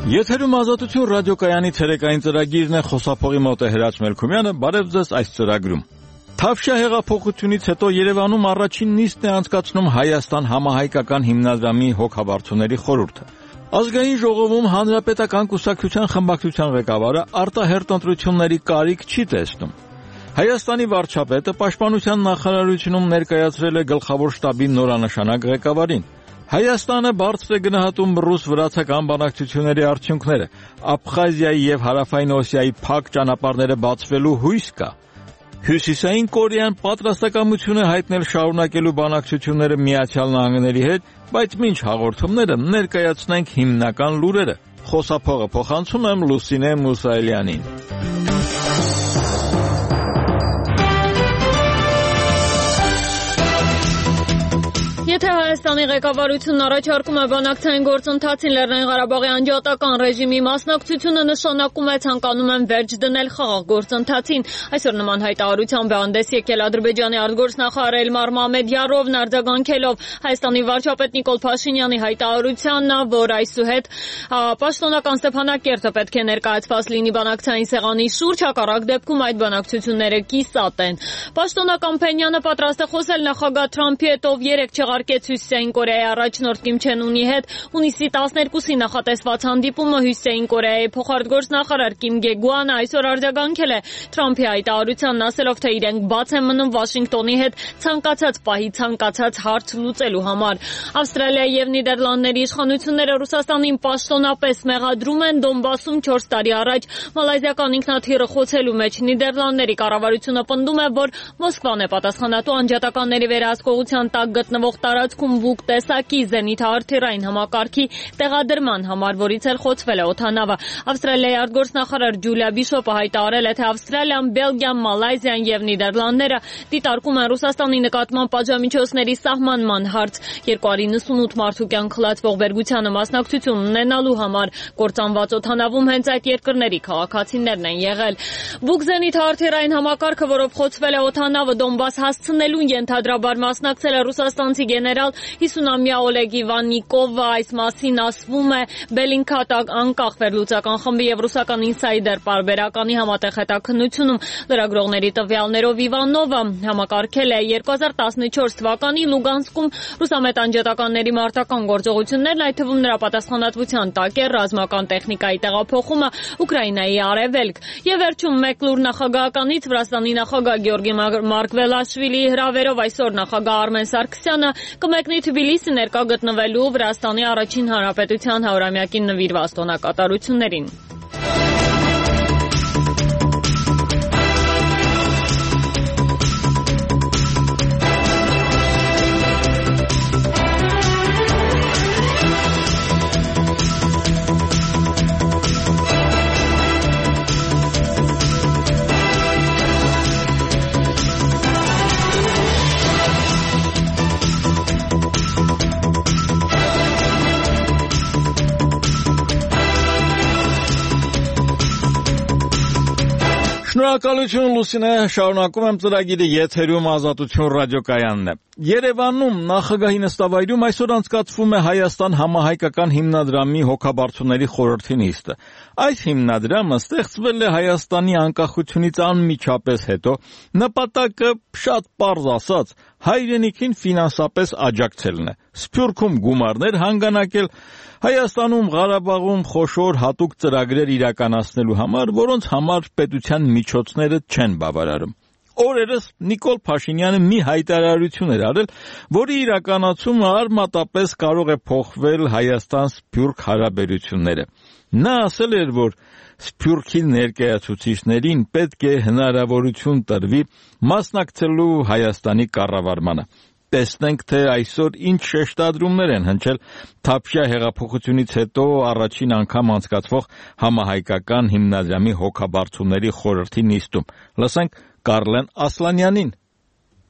Եթերում ազատություն ռադիոկայանի ցերեկային ծրագիրն է, խոսափողի մոտ է Հրաչ Մելքումյանը, բարև ձեզ այս ծրագրում։ Թավշյա հեղափոխությունից հետո Երևանում առաջին նիստն է անցկացնում Հայաստան համահայկական հիմնադրամի հոգաբարձուների խորհուրդը։ Ազգային ժողովում Հանրապետական կուսակցության խմբակցության ղեկավարը արտահերթ ընտրությունների կարիք չի տեսնում։ Հայաստանի վարչապետը Պաշտպանության նախարարությունում ներկայացրել է գլխավոր շտաբի նորանշանակ ղեկավարին։ Հայաստանը բարձր է գնահատում ռուս-վրացական բանակցությունների արդյունքները։ Աբխազիայի եւ Հարավային Օսիայի փակ ճանապարհները բացվելու հույս կա։ Հյուսիսային Կորեան պատրաստակամություն է հայտնել շարունակելու բանակցությունները Միացյալ Նահանգների հետ, բայց մինչ հաղորդումները ներկայացնենք հիմնական լուրերը։ Խոսափողը փոխանցում եմ Լուսինե Մուսայելյանին։ Եթե Հայաստանի ղեկավարությունն առաջարկում է բանակցային գործընթացին Լեռնային Ղարաբաղի անջատական ռեժիմի մասնակցությունը, նշանակում է ցանկանում են վերջ դնել խաղաղ գործընթացին։ Այսօր նման հայտարարությամբ է հանդես եկել Ադրբեջանի արտգործնախարար Էլմար Մամեդյարովն, արձագանքելով Հայաստանի վարչապետ Նիկոլ Փաշինյանի հայտարարությանը, որ այսուհետ պաշտոնական Ստեփանակերտը պետք է ներկայացված լինի բանակցային սեղանի շուրջ, հակառակ դեպքում այդ բանակցությունները կիսատ են։ Պաշտոնական Փենյանը պատրաստ է խոսել նախագահ Թրամփի հետ, ով երեկ չեղարկեց Հյուսիսային Կորեայի առաջնորդ Կիմ Չեն Ունի հետ հունիսի 12-ին նախատեսված հանդիպումը։ Հյուսիսային Կորեայի փոխարտգործնախարար Կիմ Գեգուանը այսօր արձագանքել է Թրամփի հայտարարությանն, ասելով, թե իրենք բաց են մնում Վաշինգտոնի հետ ցանկացած պահի ցանկացած հարց լուծելու համար։ Ավստրալիայի եւ Նիդերլանդների իշխանությունները Ռուսաստանին պաշտոնապես մեղադրում են Դոնբասում 4 տարի առաջ մալայզիական ինքնաթիռը խոցելու մեջ։ Նիդերլանդների կառավարությունը պնդում է, որ Մոսկվան է պատասխանատու անջատականների վերահսկողության տակ գտնվող տարածքում բուկ տեսակի զենիթահրթիռային համակարգի տեղադրման համար, որից էլ խոցվել է օդանավը։ Ավստրալիայի արտգործնախարար Ջուլիա Բիշոպը հայտարարել է, թե Ավստրալիան, Բելգիան, Մալայզիան եւ Նիդերլանդները դիտարկում են Ռուսաստանի նկատմամբ պատժամիջոցների սահմանման հարց։ 298 մարդու կյանք խլացվող բերգությանը մասնակցություն ունենալու համար կործանված օդանավում հենց այդ երկրների քաղաքացիներն են եղել։ Բուկ զենիթահրթիռային համակարգը, որով խոցվել է օդանավը, Դոնբաս հասցնելուն ենթադրաբար մասնակցել է ռուսաստանցի գեներալ 50-ամյա Օլեգ Իվաննիկովը։ Այս մասին ասվում է Բելինքաթ անկախ վերլուծական խմբի եւ ռուսական ինսայդեր պարբերականի համատեղ հետաքննությունում։ Լրագրողների տվյալներով Իվանովը համակարգել է 2014 թվականին Լուգանսկում ռուսամետ անջատականների մարտական գործողություններն, այդ թվում նրա պատասխանատվության տակ է ռազմական տեխնիկայի տեղափոխումը Ուկրաինայի արևելք։ Եվ վերջում մեկ լուր նախագահականից Վրաստանի նախագահ Գեորգի Մարկվելաշվիլիի հրավերով այսօր նախագահ Արմեն Սարգսյանը կմեկնի Թբիլիսի ներկա գտնվելու Վրաստանի առաջին հանրապետության 100-ամյակին նվիրված տոնակատարություններին։ Շնորհակալություն Լուսինե, շարունակում եմ ծրագիրը, եթերում ազատություն ռադիոկայանն է։ Երևանում նախագահի նստավայրում այսօր անցկացվում է Հայաստան համահայկական հիմնադրամի հոգաբարձուների խորհրդի նիստը։ Այս հիմնադրամը ստեղծվել է Հայաստանի անկախությունից անմիջապես հետո, նպատակը շատ պարզ ասած հայրենիքին ֆինանսապես աջակցելն է, Սփյուռքում գումարներ հանգանակել, Հայաստանում, Ղարաբաղում խոշոր հատուկ ծրագրեր իրականացնելու համար, որոնց համար պետության միջոցները չեն բավարարում։ Օրերս Նիկոլ Փաշինյանը մի հայտարարություն էր արել, որի իրականացումը արմատապես կարող է փոխվել Հայաստան-Սփյուռք հարաբերությունները։ Նա ասել էր, որ Սփյուռքի ներկայացուցիչներին պետք է հնարավորություն տրվի մասնակցելու Հայաստանի կառավարմանը։ Տեսնենք, թե այսօր ինչ շեշտադրումներ են հնչել Թավշյա հեղափոխությունից հետո առաջին անգամ անցկացվող համահայկական հիմնադրամի հոգաբարձուների խորհրդի նիստում։ Լսենք Կարլեն Ասլանյանին։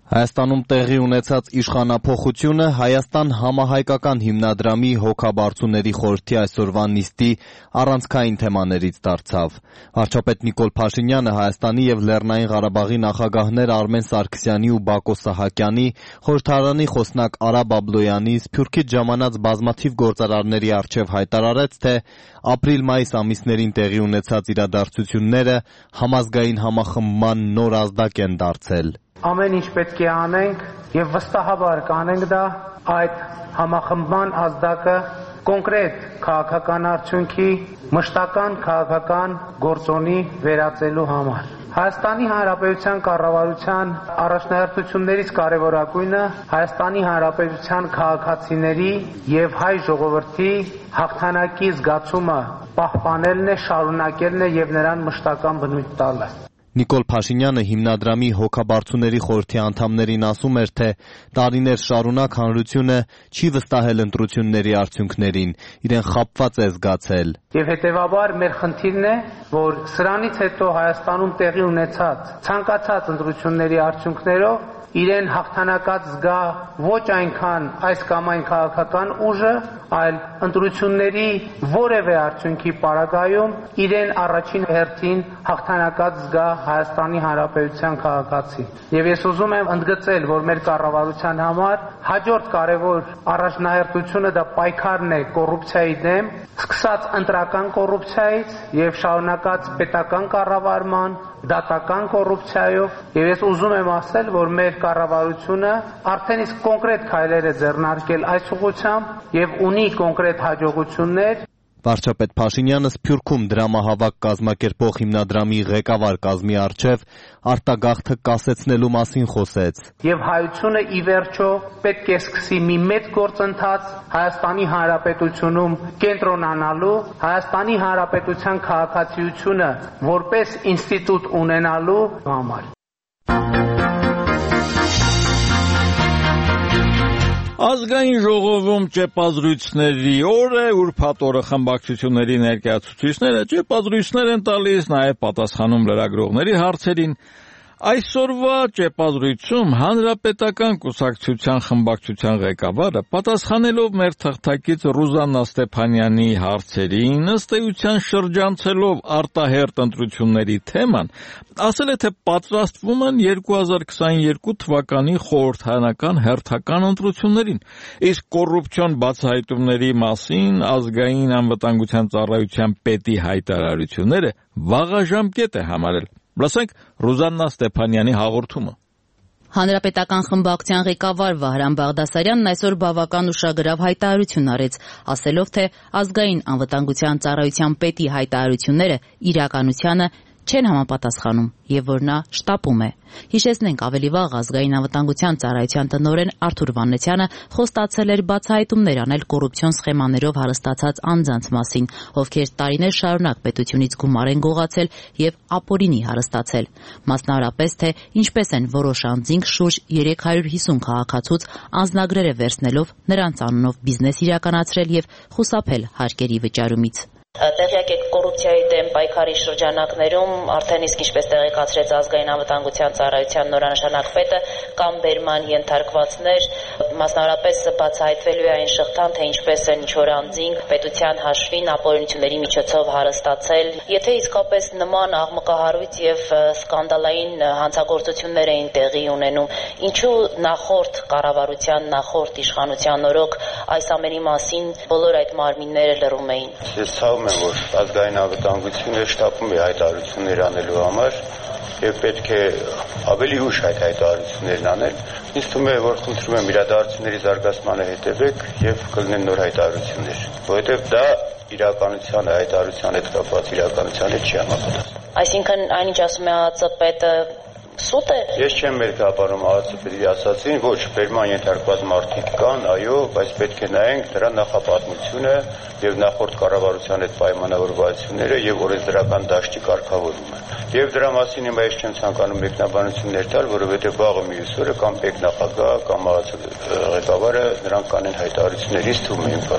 Հայաստանում տեղի ունեցած իշխանափոխությունը Հայաստան համահայկական հիմնադրամի հոգաբարձուների խորհրդի այսօրվա նիստի առանցքային թեմաներից դարձավ։ Վարչապետ Նիկոլ Փաշինյանը Հայաստանի եւ Լեռնային Ղարաբաղի նախագահներ Արմեն Սարգսյանի ու Բակո Սահակյանի, խորհրդարանի խոսնակ Արա Բաբլոյանի, Սփյուռքից ժամանած բազմաթիվ գործարարների առջև հայտարարեց, թե ապրիլ-մայիս ամիսներին տեղի ունեցած իրադարձությունները համազգային համախմբման նոր ազդակ են դարձել։ Ամեն ինչ պետք է անենք եւ վստահաբար կանենք դա այդ համախմբման ազդակը կոնկրետ քաղաքական արդյունքի, մշտական քաղաքական գործոնի վերածելու համար։ Հայաստանի Հանրապետության կառավարության առաջնահերթություններից կարևորագույնը Հայաստանի Հանրապետության քաղաքացիների եւ հայ ժողովրդի հաղթանակի զգացումը պահպանելն է, շարունակելն է եւ նրան մշտական բնույթ տալը։ Նիկոլ Փաշինյանը հիմնադրամի հոգաբարձուների խորհրդի անդամներին ասում էր, թե տարիներ շարունակ հանրությունը չի վստահել ընտրությունների արդյունքներին, իրեն խաբված է զգացել։ Եվ հետևաբար մեր խնդիրն է, որ սրանից հետո Հայաստանում տեղի ունեցած ցանկացած ընտրությունների արդյունքներով իրեն հաղթանակած զգա ոչ այնքան այս կամ այն քաղաքական ուժը, այլ ընտրությունների որևէ արդյունքի պարագայում իրեն առաջին հերթին հաղթանակած զգա Հայաստանի Հանրապետության քաղաքացի։ Եվ ես ուզում եմ ընդգծել, որ մեր կառավարության համար հաջորդ կարևոր առաջնահերթությունը դա պայքարն է կոռուպցիայի դեմ, սկսած ընտրական կոռուպցիայից եւ շարունակած պետական կառավարման, դատական կոռուպցիայով, եւ ես ուզում եմ ասել, որ մեր կառավարությունը արդեն իսկ կոնկրետ քայլեր է ձեռնարկել այս ուղղությամբ եւ ունի կոնկրետ հաջողություններ։ Վարչապետ Փաշինյանը Սփյուռքում դրամահավաք կազմակերպող հիմնադրամի ղեկավար կազմի առջև արտագաղթը կասեցնելու մասին խոսեց։ Եվ հայությունը ի վերջո պետք է սկսի մի մեծ գործընթաց Հայաստանի Հանրապետությունում կենտրոնանալու, Հայաստանի Հանրապետության քաղաքացիությունը որպես ինստիտուտ ունենալու համար։ Ազգային ժողովում ճեպազրույցների օր է, ուրբաթ օրը խմբակցությունների ներկայացուցիչները ճեպազրույցներ են տալիս, նաև պատասխանում լրագրողների հարցերին։ Այսօրվա ճեպազրույցում Հանրապետական կուսակցության խմբակցության ղեկավարը պատասխանելով մեր թղթակից Ռուզաննա Ստեփանյանի հարցերին, ըստ էության շրջանցելով արտահերթ ընտրությունների թեման, ասել է, թե պատրաստվում են 2022 թվականի խորհրդարանական հերթական ընտրություններին, իսկ կոռուպցիոն բացահայտումների մասին ազգային անվտանգության ծառայության պետի հայտարարությունները վաղաժամկետ է համարել։ Լսենք Ռուզաննա Ստեփանյանի հաղորդումը։ Հանրապետական խմբակցության ղեկավար Վահրամ Բաղդասարյանն այսօր բավական ուշագրավ հայտարարություն արեց, ասելով, թե ազգային անվտանգության ծառայության պետի հայտարարությունները իրականությանը չեն համապատասխանում եւ որ նա շտապում է։ Հիշեցնենք, ավելի վաղ ազգային անվտանգության ծառայության տնօրեն Արթուր Վաննեցյանը խոստացել էր բացահայտումներ անել կոռուպցիոն սխեմաներով հարստացած անձանց մասին, ովքեր տարիներ շարունակ պետությունից գումար են գողացել եւ ապօրինի հարստացել։ Մասնավորապես, թե ինչպես են որոշ անձինք շուրջ 350 քաղաքացուց անձնագրերը վերցնելով նրանց անունով բիզնես իրականացրել եւ խուսափել հարկերի վճարումից։ Տեղյակ եք կոռուպցիայի դեմ պայքարի շրջանակներում արդեն իսկ ինչպես տեղեկացրեց ազգային անվտանգության ծառայության նորանշանակ պետը կամ բերման ենթարկվածներ, մասնավորապես բացահայտվելու է այն շղթան, թե ինչպես են ինչ-որ անձինք պետության հաշվին ապօրինությունների միջոցով հարստացել։ Եթե իսկապես նման աղմկահարույց եւ սկանդալային հանցագործություններ էին տեղի ունենում, ինչու նախորդ կառավարության, նախորդ իշխանության օրոք այս ամենի մասին բոլոր այդ մարմինները լռում էին։ Եմ, որ ազգային անվտանգությունը շտապում է հայտարարություններ անելու համար եւ պետք է ավելի ուշ այդ հայտարարություններն անել։ Ինձ թվում է, որ խնդրում եմ իրադարձությունների զարգացմանը հետևեք եւ կլինեն նոր հայտարարություններ, որովհետեւ դա իրականությանը, հայտարարության հետ կապված իրականությանը չի համապատասխանում։ Այսինքն այնինչ ասում է ԱԱԾ պետը սուտ է։ Ես չեմ մերկապարում ԱԱԾ պետի ասացին, ոչ, բերման ենթարկված մարդիկ կան, այո, բայց պետք է նայենք դրա նախապատմությունը եւ նախորդ կառավարության հետ պայմանավորվածությունները եւ օրենսդրական դաշտի կարգավորումը։ Եվ դրա մասին հիմա ես չեմ ցանկանում մեկնաբանություններ տալ, որովհետեւ վաղը մյուս օրը կամ պետնախագահ կամ ԱԱԾ ղեկավարը նրանք կանեն հայտարարություններից թվում է իմ բաց։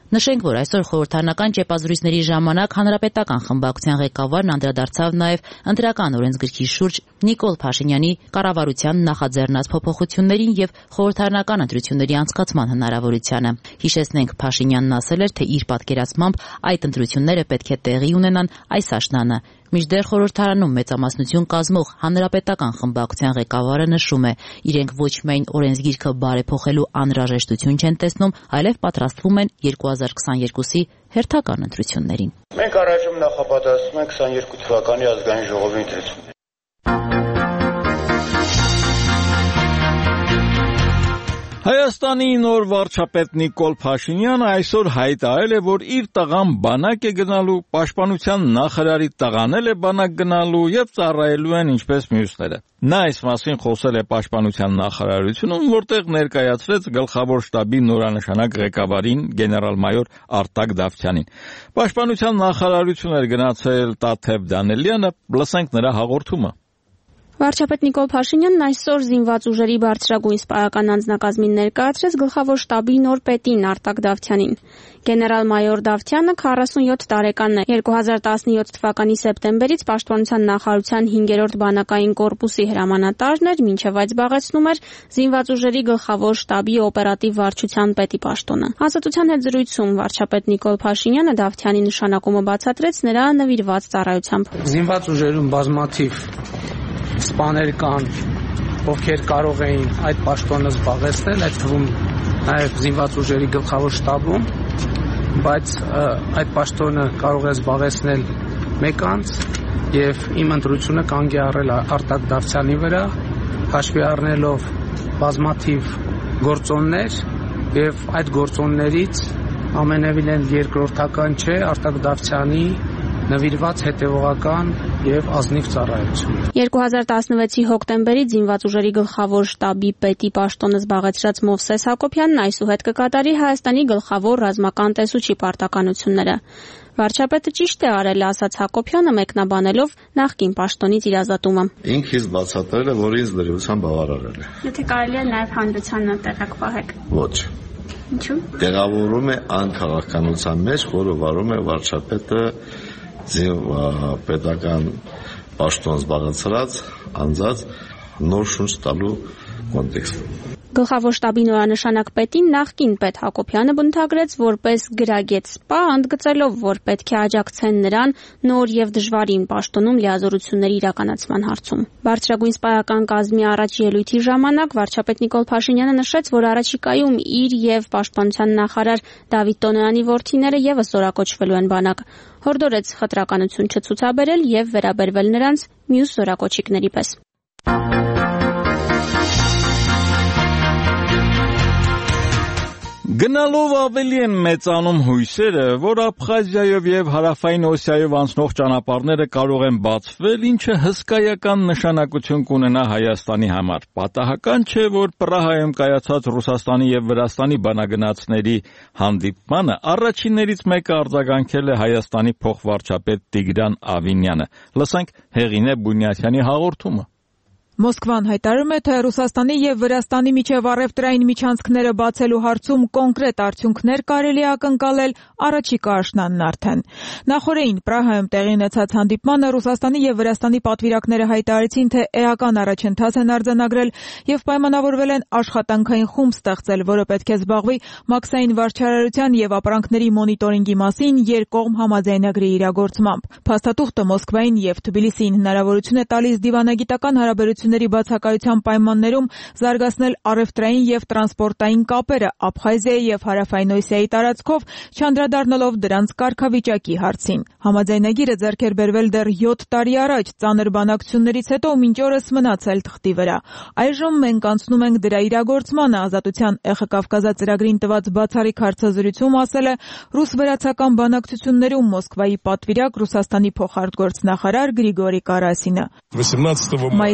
Նշենք, որ այսօր խորհրդարանական ճեպազրույցների ժամանակ հանրապետական խմբակցության ղեկավարն անդրադարձավ նաև ընտրական օրենսգրքի շուրջ Նիկոլ Փաշինյանի կառավարության նախաձեռնած փոփոխություններին եւ խորհրդարանական ընտրությունների անցկացման հնարավորությանը։ Հիշեցնենք, Փաշինյանն ասել էր, թե իր պատկերացմամբ այդ ընտրությունները պետք է տեղի ունենան այս աշնանը։ Մինչդեռ խորհրդարանում մեծամասնություն կազմող հանրապետական խմբակցության ղեկավարը նշում է, իրենք ոչ միայն օրենսգիրքը բարեփոխելու անհրաժեշտություն չեն տեսնում, այլև պատրաստվում են 2022-ի հերթական ընտրություններին։ Մենք առայժմ նախապատրաստվում ենք 22 թվականի ազգային ժողովի ընտրություններին։ Հայաստանի նոր վարչապետ Նիկոլ Փաշինյանը այսօր հայտարարել է, որ իր տղան բանակ է գնալու, պաշտպանության նախարարի տղան էլ է բանակ գնալու եւ ծառայելու են ինչպես մյուսները։ Նա այս մասին խոսել է պաշտպանության նախարարությունում, որտեղ ներկայացրեց գլխավոր շտաբի նորանշանակ ղեկավարին գեներալ-մայոր Արտակ Դավթյանին։ Պաշտպանության նախարարություն էր գնացել Տաթև Դանելյանը, լսենք նրա հաղորդումը։ Վարչապետ Նիկոլ Փաշինյանն այսօր զինված ուժերի բարձրագույն սպայական անձնակազմին ներկայացրեց գլխավոր շտաբի նոր պետին Արտակ Դավթյանին։ Գեներալ-մայոր Դավթյանը 47 տարեկան է։ 2017 թվականի սեպտեմբերից պաշտպանության նախարարության 5-րդ բանակային կորպուսի հրամանատարն էր, մինչև այդ զբաղեցնում էր զինված ուժերի գլխավոր շտաբի օպերատիվ վարչության պետի պաշտոնը։ Ազատության հետ զրույցում վարչապետ Նիկոլ Փաշինյանը Դավթյանի նշանակումը բացատրեց նրա նվիրված ծառայությամբ։ Զինված ուժերում բազմաթիվ սպաներ կան, ովքեր կարող էին այդ պաշտոնը զբաղեցնել, այդ թվում նաև զինված ուժերի գլխավոր շտաբում, բայց այդ պաշտոնը կարող է զբաղեցնել մեկ անձ եւ իմ ընտրությունը կանգ է առել Արտակ Դավթյանի վրա, հաշվի առնելով բազմաթիվ գործոններ եւ այդ գործոններից ամենևին երկրորդական չէ Արտակ Դավթյանի նվիրված հետևողական եւ ազնիվ ծառայություն։ 2016-ի հոկտեմբերից զինված ուժերի գլխավոր շտաբի պետի պաշտոնը զբաղեցրած Մովսես Հակոբյանն այսուհետ կկատարի Հայաստանի գլխավոր ռազմական տեսուչի պարտականությունները։ Վարչապետը ճիշտ է արել, ասաց Հակոբյանը, մեկնաբանելով նախկին պաշտոնից իր ազատումը։ Ինքից բացատրել է, որ ինձ լրիվությամբ բավարարել է։ Եթե կարելի է նաև հանրությանը տեղակ պահեք։ Ոչ։ Ինչու՞։ Տեղավորում է անքաղաքականության մեջ, որը վարում է վարչապետը պետական պաշտոն զբաղեցրած անձած նոր շունչ տալու կոնտեքստում։ Գլխավոր շտաբի նորանշանակ պետին նախկին պետ Հակոբյանը բնութագրեց որպես գրագետ սպա, ընդգծելով, որ պետք է աջակցեն նրան նոր եւ դժվարին պաշտոնում լիազորությունների իրականացման հարցում։ Բարձրագույն սպայական կազմի առաջ ելույթի ժամանակ վարչապետ Նիկոլ Փաշինյանը նշեց, որ առաջիկայում իր եւ պաշտպանության նախարար Դավիթ Տոնոյանի որդիները եւս զորակոչվելու են բանակ։ Հորդորեց խտրականություն չցուցաբերել եւ վերաբերվել նրանց մյուս զորակոչիկների պես։ Գնալով ավելի են մեծանում հույսերը, որ Աբխազիայով եւ Հարավային Օսիայով անցնող ճանապարհները կարող են բացվել, ինչը հսկայական նշանակություն կունենա Հայաստանի համար։ Պատահական չէ, որ Պրահայում կայացած Ռուսաստանի եւ Վրաստանի բանագնացների հանդիպմանը առաջիններից մեկը արձագանքել է Հայաստանի փոխվարչապետ Տիգրան Ավինյանը։ Լսենք Հեղինե Բունյաթյանի հաղորդումը։ Մոսկվան հայտարարում է, թե Ռուսաստանի եւ Վրաստանի միջև առևտրային միջանցքները բացելու հարցում կոնկրետ արդյունքներ կարելի է ակնկալել առաջիկա աշնանն արդեն։ Նախորդին Պրահայում տեղի ունեցած հանդիպմանը Ռուսաստանի եւ Վրաստանի պատվիրակները հայտարարեցին, թե էական առաջընթաց են արձանագրել եւ պայմանավորվել են աշխատանքային խումբ ստեղծել, որը պետք է զբաղվի մաքսային վարչարարության եւ ապրանքների մոնիտորինգի մասին երկկողմ համաձայնագրի իրագործմամբ։ Փաստաթուղթը Մոսկվային եւ Թբիլիսիին հնարավորություն է տալիս դիվանագիտական հարաբերությունների բացակայության պայմաններում զարգացնել առևտրային եւ տրանսպորտային կապերը Աբխազիայի եւ Հարավային Օսիայի տարածքով, չանդրադառնալով դրանց կարգավիճակի հարցին։ Համաձայնագիրը ձեռք էր բերվել դեռ 7 տարի առաջ, ծանր բանակցություններից հետո մինչ օրս մնացել թղթի վրա։ Այժմ մենք անցնում ենք դրա իրագործմանը, Ազատության ԵԽ-Կավկազա ծրագրին տված բացառիկ հարցազրույցում ասել է ռուս-վրացական բանակցություններում Մոսկվայի պատվիրակ Ռուսաստանի փոխարտգործնախարար Գրիգորի Կարասինը։ Մայիսի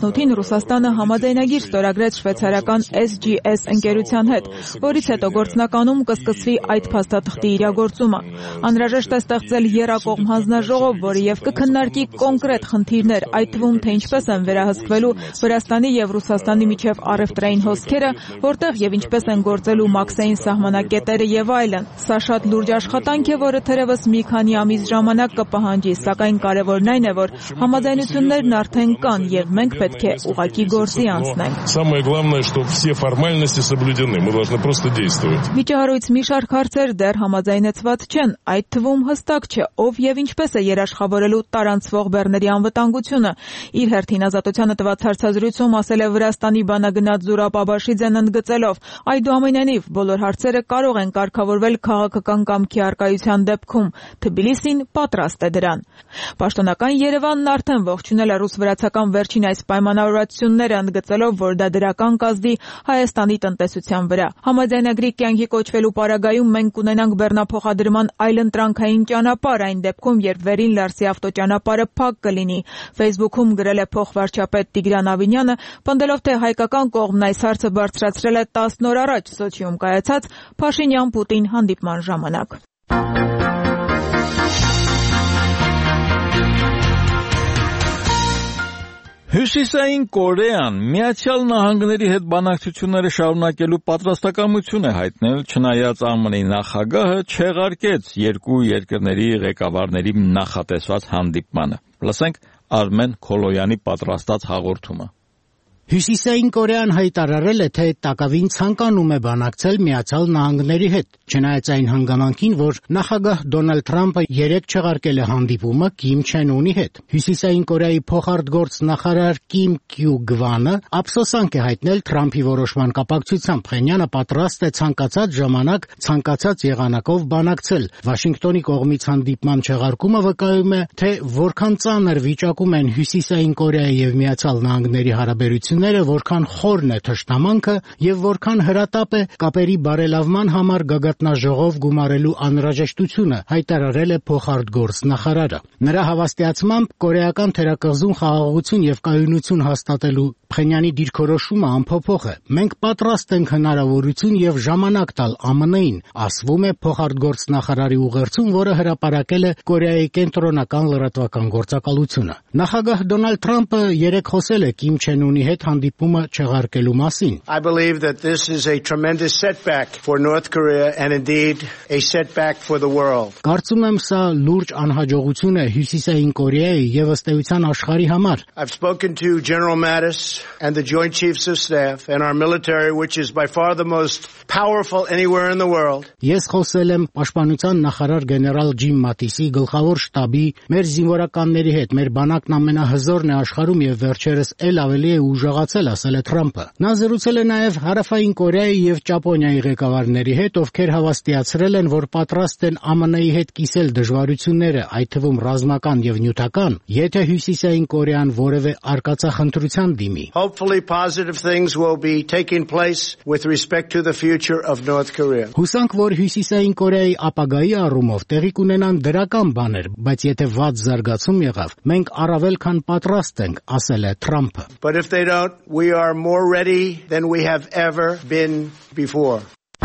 18-ին Ռուսաստանը համաձայնագիր ստորագրեց շվեյցարական SGS ընկերության հետ, որից հետո գործնականում կսկսվի այդ փաստաթղթի իրագործումը։ Անհրաժեշտ է ստեղծել եռակողմ հանձնաժողով, որը եւ կքննարկի կոնկրետ խնդիրներ, այդ թվում թե ինչպես են վերահսկվելու Վրաստանի եւ Ռուսաստանի միջև առևտրային հոսքերը, որտեղ եւ ինչպես են գործելու մաքսային սահմանակետերը եւ այլն։ Սա շատ լուրջ աշխատանք է, որը թերևս մի քանի ամիս ժամանակ կպահանջի, սակայն կարևորն այն է, որ համաձայնություններն արդեն կան եւ մենք պետք է ուղղակի գործի անցնենք։ Самое главное, что все формальности соблюдены. Мы должны просто действовать. Միջահարույց մի շարք հարցեր դեռ համաձայնեցված չեն, այդ թվում հստակ չէ, ով եւ ինչպես է երաշխավորելու տարանցվող բեռների անվտանգությունը։ Իր հերթին Ազատությանը տված հարցազրույցում ասել է Վրաստանի բանագնաց Զուրաբ Աբաշիձեն ընդգծելով. Այդուամենայնիվ բոլոր հարցերը կարող են կարգավորվել քաղաքական կամքի առկայության դեպքում։ Թբիլիսին պատրաստ է դրան։ Պաշտոնական Երևանն արդեն ողջունել է ռուս-վրացական վերջին այս պայմանավորվածությունները, ընդգծելով, որ դա դրական կազդի Հայաստանի տնտեսության վրա։ Համաձայնագրի կյանքի կոչվելու պարագայում մենք կունենանք բեռնափոխադրման այլընտրանքային ճանապարհ այն դեպքում, երբ Վերին Լարսի ավտոճանապարհը փակ կլինի։ Facebook-ում գրել է փոխվարչապետ Տիգրան Ավինյանը, պնդելով, թե հայկական կողմն այս հարցը բարձրացրել է 10 օր առաջ Սոչիում կայացած Փաշինյան-Պուտին հանդիպման ժամանակ։ Հյուսիսային Կորեան Միացյալ Նահանգների հետ բանակցությունները շարունակելու պատրաստակամություն է հայտնել, չնայած ԱՄՆ-ի նախագահը չեղարկեց երկու երկրների ղեկավարների նախատեսված հանդիպմանը։ Լսենք Արմեն Քոլոյանի պատրաստած հաղորդումը։ Հյուսիսային Կորեան հայտարարել է, թե տակավին ցանկանում է բանակցել Միացյալ Նահանգների հետ, չնայած այն հանգամանքին, որ նախագահ Դոնալդ Թրամփը երեկ չեղարկել է հանդիպումը Կիմ Չեն Ունի հետ։ Հյուսիսային Կորեայի փոխարտգործ նախարար Կիմ Կյու Գվանը ափսոսանք է հայտնել Թրամփի որոշման կապակցությամբ։ Փենյանը պատրաստ է ցանկացած ժամանակ, ցանկացած եղանակով բանակցել։ Վաշինգտոնի կողմից հանդիպման չեղարկումը վկայում է, թե որքան ծանր վիճակում են Հյուսիսային Կորեայի եւ Միացյալ Նահանգների հարաբերությունները, որքան խորն է թշնամանքը եւ որքան հրատապ է կապերի բարելավման համար գագաթնաժողով գումարելու անհրաժեշտությունը, հայտարարել է փոխարտգործ նախարարը։ Նրա հավաստիացմամբ կորեական թերակղզում խաղաղություն եւ կայունություն հաստատելու Փենյանի դիրքորոշումը անփոփոխ է։ Մենք պատրաստ ենք հնարավորություն եւ ժամանակ տալ ԱՄՆ-ին, ասվում է փոխարտգործ նախարարի ուղերձում, որը հրապարակել է Կորեայի կենտրոնական լրատվական գործակալությունը։ Նախագահ Դոնալդ Թրամփը երեկ խոսել է Կիմ Չեն Ունի հետ հանդիպումը չեղարկելու մասին։ I believe that this is a tremendous setback for North Korea and indeed a setback for the world. Կարծում եմ սա լուրջ անհաջողություն է Հյուսիսային Կորեայի եւ ըստ էության աշխարհի համար։ I've spoken to General Mattis and the Joint Chiefs of Staff and our military, which is by far the most powerful anywhere in the world. Ես խոսել եմ պաշտպանության նախարար գեներալ Ջիմ Մատիսի, գլխավոր շտաբի, մեր զինվորականների հետ, մեր բանակն ամենահզորն է աշխարհում եւ վերջերս ել ավելի է ուժեղացել, ասել է Թրամփը։ Նա զրուցել է նաեւ Հարավային Կորեայի եւ Ճապոնիայի ղեկավարների հետ, ովքեր հավաստիացրել են, որ պատրաստ են ԱՄՆ-ի հետ կիսել դժվարությունները, այդ թվում ռազմական եւ նյութական, եթե Հյուսիսային Կորեան որևէ արկածախնդրության դիմի։ Hopefully positive things will be taking place with respect to the future of North Korea. Հուսանք, որ Հյուսիսային Կորեայի ապագայի առումով տեղի կունենան դրական բաներ, բայց եթե վատ զարգացում եղավ, մենք առավել քան պատրաստ ենք, ասել է Թրամփը։ But if they don't, we are more ready than we have ever been before.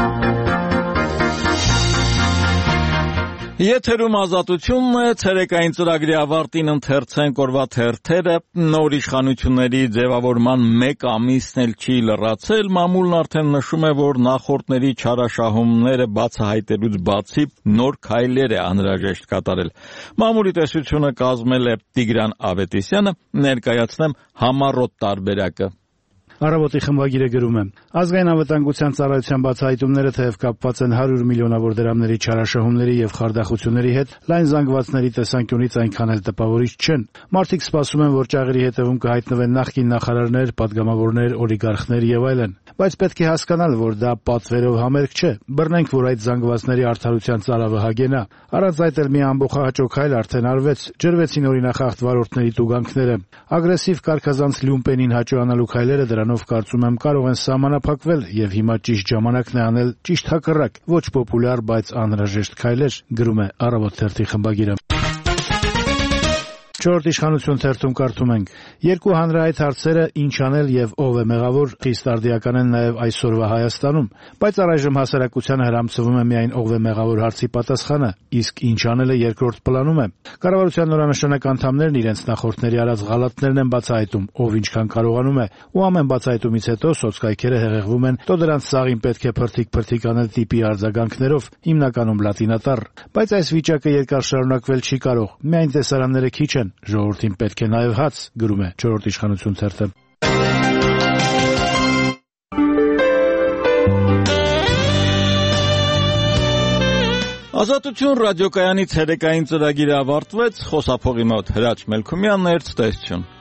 Եթերում Ազատությունն է, ցերեկային ծրագրի ավարտին ընթերցենք օրվա թերթերը, նոր իշխանությունների ձևավորման 1 ամիսն էլ չի լրացել, մամուլն արդեն նշում է, որ նախորդների չարաշահումները բացահայտելուց բացի նոր քայլեր է անհրաժեշտ կատարել։ Մամուլի տեսությունը կազմել է Տիգրան Ավետիսյանը, ներկայացնեմ համառոտ տարբերակը։ Առավոտի խմբագիրը գրում է. Ազգային անվտանգության ծառայության բացահայտումները թեև կապված են 100 միլիոնավոր դրամների չարաշահումների եւ խարդախությունների հետ, լայն զանգվածների տեսանկյունից այնքան էլ տպավորիչ չեն։ Մարդիկ սպասում են, որ ճաղերի հետևում կհայտնվեն նախկին նախարարներ, падգամավորներ, օլիգարխներ եւ այլն։ Բայց պետք է հասկանալ, որ դա պատվերով համերգ չէ։ Բռնենք, որ այդ զանգվածների արդարության ծարավը հագենա։ Առանց այդ էլ մի ամբողջահաճո քայլ արդեն արվեց։ Ջրվեցին օրինախախտ վարորդների տուգանքները։ Ագրեսիվ կարգազանց լյումպենին հաճոանալու քայլերը դրանով կարծում եմ կարող են սահմանափակվել եւ հիմա ճիշտ ժամանակն է անել ճիշտ հակառակ, ոչ պոպուլյար, բայց անհրաժեշտ քայլեր, գրում է Առավոտ թերթի խմբագիրը։ Չորրորդ իշխանություն թերթում կարդում ենք. երկու հանրահայտ հարցերը ինչ անել եւ ով է մեղավոր խիստ արդիական են նաեւ այսօրվա Հայաստանում, բայց առայժմ հասարակությանը հրամցվում է միայն ով է մեղավոր հարցի պատասխանը, իսկ ինչ անելը երկրորդ պլանում է։ Կառավարության նորանշանակ անդամներն իրենց նախորդների արած ղալատներն են բացահայտում, ով ինչքան կարողանում է, ու ամեն բացահայտումից հետո սոցկայքերը հեղեղվում են, թո դրանց սաղին պետք է փրթիկ անել տիպի արձագանքներով, հիմնականում լատինատառ, բայց այս վիճակը երկար շարունակվել չի կարող։ Միայն տեսարանները քիչ են, ժողովրդին պետք է նաև հաց, գրում է չորրորդ իշխանություն թերթը։ Ազատություն ռադիոկայանի ցերեկային ծրագիրը ավարտվեց, խոսափողի մոտ Հրաչ Մելքումյանն էր, ցտեսություն։